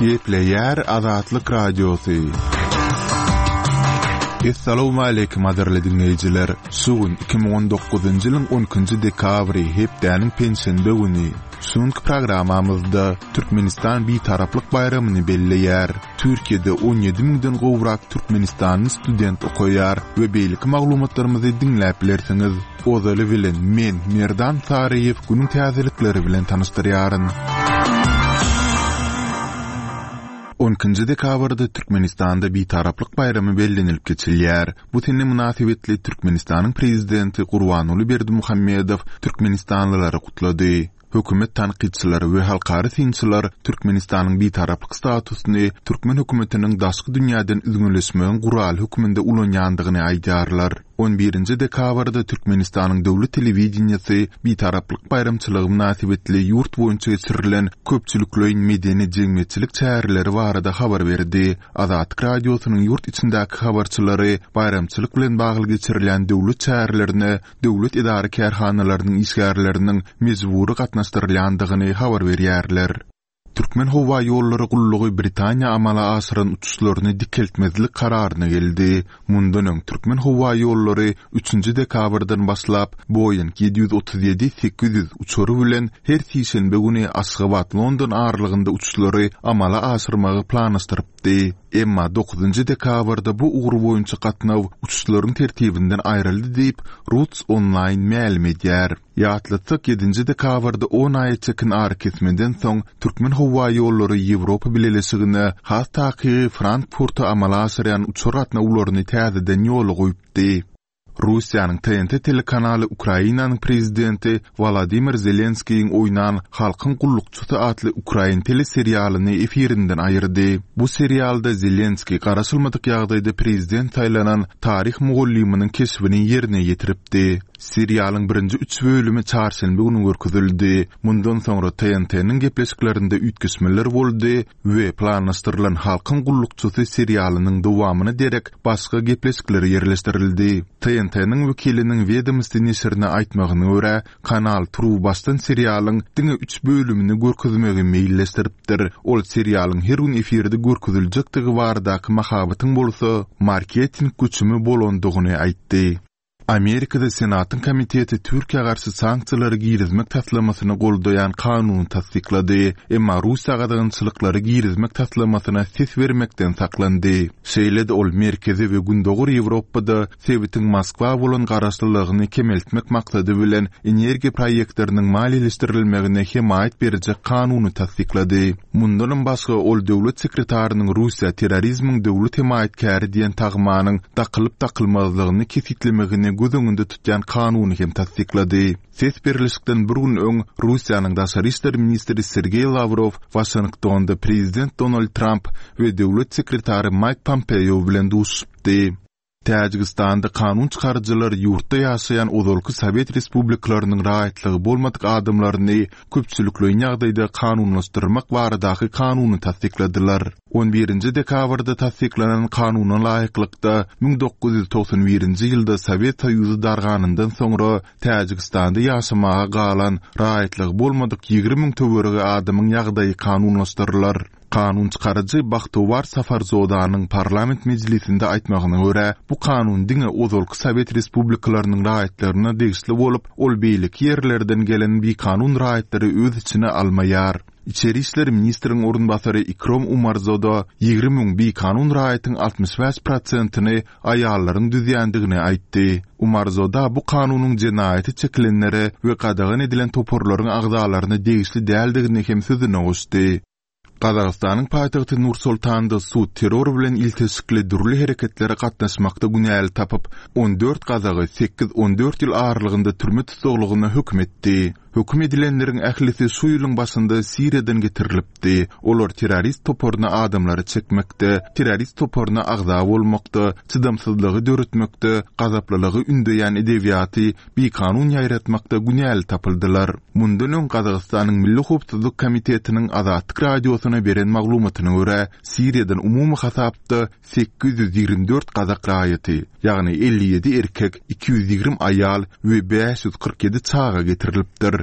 Gepleyer Azatlyk Radiosu. Assalamu alaykum aderli dinleyijiler. Sugun 2019-njy ýylyň 10-njy dekabry hepdäniň pensiýende güni. Soňky programamyzda Türkmenistan bitaraplyk bayramyny belleýär. Türkiýede 17 miňden gowrak Türkmenistanyň student okuýar we beýlik maglumatlarymyzy dinläp bilersiňiz. Ozaly bilen men Merdan Sarayew günüň täzelikleri bilen tanışdyrýaryn. 10-njy dekabrda Türkmenistanda bitaraplyk bayramy bellenilip geçilýär. Bu tenne münasibetli Türkmenistanyň prezidenti Gurbanuly Berdimuhammedow Türkmenistanlylary kutlady. Hökümet tanqidçilari we halkary synçylar Türkmenistanyň bitaraplyk statusyny Türkmen hökümetiniň daşky dünýäden üzgünleşmegiň gural höküminde ulanýandygyny aýdarlar. 11-nji dekabrda Türkmenistanyň döwlet telewizionyasy bitaraplyk bayramçylygy münasibetli ýurt boýunça geçirilen köpçülikleýin medeni jemgyýetçilik çäreleri barada habar berdi. Azatlyk radiosynyň ýurt içindäki habarçylary bayramçylyk bilen bagly geçirilen döwlet çärelerini döwlet idara kärhanalarynyň işgärleriniň mejburi gatnaşdyrylýandygyny habar berýärler. Türkmen howa ýolları gullugy Britaniýa amala asyryň uçuşlaryny dikeltmezlik kararyna geldi. Mundan Türkmen howa ýolları 3-nji dekabrdan başlap Boeing 737-800 uçury bilen her şeýşembe güni Aşgabat London aralygynda uçuşlary amala asyrmagy planlaşdyrypdy. Emma 9-njy dekabrda bu ugur boýunça gatnaw uçuşlaryň tertibinden aýryldy diýip Roots Online ma'lum edýär. Ýatlatsak 7-nji dekabrda 10 aý çekin ary kesmeden soň Türkmen howa ýolları Ýewropa bileşigine hatda Frankfurta amala asyryan uçur gatnawlaryny täzeden ýoly goýupdy. Russiýanyň TNT telekanaly Ukrainanyň prezidenti Volodymyr Zelenskiň oýnan Halkyň gullukçysy adly Ukrain teleserialyny efirinden aýyrdy. Bu serialda Zelenski garaşylmadyk ýagdaýda prezident saýlanan tarih mugallymynyň keşfini ýerine ýetiripdi. Serialyň birinji 3 bölümi çarşembe güni görkezildi. Mundan soňra TNT-niň gepleşiklerinde üýtgeşmeler boldy we planlaşdyrylan Halkyň gullukçysy serialynyň dowamyny derek başga gepleşikler ýerleşdirildi. TNT-niň wekiliniň Vedомство neşrine aýtmagyna görä, kanal Trubastan serialyň diňe 3 bölümini görkezmegi meýilleşdiripdir. Ol serialyň her gün efirde görkeziljekdigi baradaky mahabatyň bolsa, marketing güçümi bolandygyny aýtdy. Amerikada Senatın komiteti Türkiýe garşy sanksiýalary girizmek taslamasyny goldaýan kanuny tasdiklady. Emma Russiýa gadagynçylyklary girizmek taslamasyna ses bermekden saklandy. Şeýlede ol merkezi we gündogur Ýewropada sebitiň Moskwa bolan garaşlylygyny kemeltmek maksady bilen energiýa proýektleriniň maliýeleşdirilmegine himayet berjek kanuny tasdiklady. Mundan başga ol döwlet sekretarynyň Russiýa terrorizmiň döwlet himayetkäri diýen tagmanyň dakylyp takylmazlygyny kesitlemegine gözüňünde tutýan kanuny hem tasdiklady. Ses berilişikden bir gün öň Russiýanyň daşary işler ministri Sergey Lavrov Washingtonda prezident Donald Trump we döwlet sekretary Mike Pompeo bilen duşupdy. Täjikistanda kanun çykarjylar ýurtda ýaşaýan ozalky Sowet respublikalarynyň rahatlygy bolmadyk adamlaryny köpçülikleýin ýagdaýda kanunlaşdyrmak baradaky kanuny tasdikladylar. 11-nji dekabrda tasdiklanan kanunyň laýyklykda 1991-nji ýylda Sowet Soýuzy darganyndan soňra Täjikistanda ýaşamaga galan rahatlygy bolmadyk 20 000 töwerege adamyň ýagdaýy kanunlaşdyrylar. Kanun çykarjy Bahtowar Safarzodanyň parlament mejlisinde aýtmagyna görä, bu kanun diňe ozalky Sowet respublikalarynyň rahatlaryna degişli bolup, ol beýlik ýerlerden gelen bir kanun rahatlary öz içine almaýar. İçeri işler ministriniň orunbasary Ikrom Umarzoda 20 000 bir kanun rahatynyň 65%-ni aýallaryň düzýändigini aýtdy. Umarzoda bu kanunyň jenaýaty çekilenlere we gadagan edilen toporlaryň agzalaryna degişli däldigini hem sözüne goşdy. Qazaqstanyň paýtagty Nur-Sultanda suw terror bilen ilteşikli durly hereketlere gatnaşmakda günäli tapyp 14 gazagy 8-14 ýyl aralygynda türme tutuglygyna hökm etdi. Hökm edilenleriň ählisi şu ýylyň başynda Siriýadan getirilipdi. Olar terrorist toporuna adamlary çekmekde, terrorist toporuna agza bolmakda, çydamsyzlygy döretmekde, gazaplylygy ündeýän edebiýaty bir kanun ýaýratmakda günäli tapyldylar. Mundan öň Qazaqstanyň Milli Howpsuzlyk Komitetiniň Azatlyk radiosyna beren maglumatyna görä, Siriýadan umumy hasapda 824 gazak raýaty, ýagny 57 erkek, 220 aýal we 547 çaga getirilipdir.